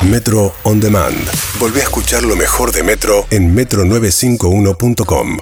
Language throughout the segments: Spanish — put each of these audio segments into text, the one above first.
Metro On Demand. Volvé a escuchar lo mejor de Metro en metro951.com.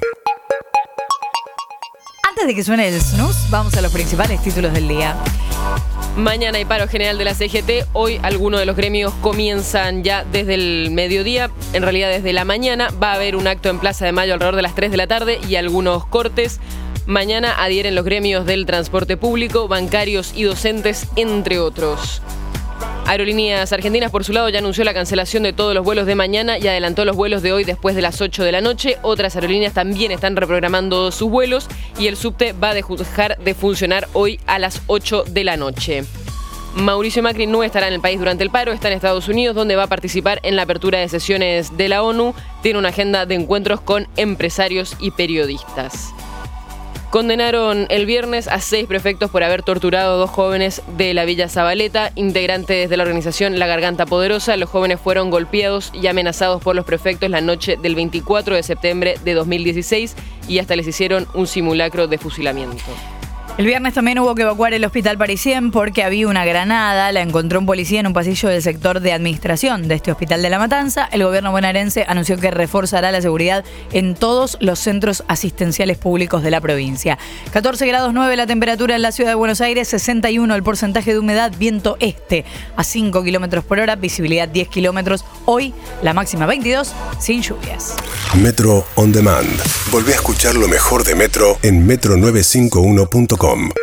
Antes de que suene el snooze, vamos a los principales títulos del día. Mañana hay paro general de la CGT. Hoy algunos de los gremios comienzan ya desde el mediodía. En realidad desde la mañana va a haber un acto en Plaza de Mayo alrededor de las 3 de la tarde y algunos cortes. Mañana adhieren los gremios del transporte público, bancarios y docentes, entre otros. Aerolíneas Argentinas, por su lado, ya anunció la cancelación de todos los vuelos de mañana y adelantó los vuelos de hoy después de las 8 de la noche. Otras aerolíneas también están reprogramando sus vuelos y el subte va a dejar de funcionar hoy a las 8 de la noche. Mauricio Macri no estará en el país durante el paro, está en Estados Unidos, donde va a participar en la apertura de sesiones de la ONU. Tiene una agenda de encuentros con empresarios y periodistas. Condenaron el viernes a 6 prefectos por haber torturado a 2 jóvenes de la Villa Zabaleta, integrantes de la organización La Garganta Poderosa. Los jóvenes fueron golpeados y amenazados por los prefectos la noche del 24 de septiembre de 2016 y hasta les hicieron un simulacro de fusilamiento. El viernes también hubo que evacuar el hospital parisien porque había una granada. La encontró un policía en un pasillo del sector de administración de este hospital de La Matanza. El gobierno bonaerense anunció que reforzará la seguridad en todos los centros asistenciales públicos de la provincia. 14 grados 9 la temperatura en la ciudad de Buenos Aires, 61 el porcentaje de humedad, viento este a 5 kilómetros por hora, visibilidad 10 kilómetros. Hoy la máxima 22, sin lluvias. Metro On Demand. Volvé a escuchar lo mejor de Metro en metro951.com.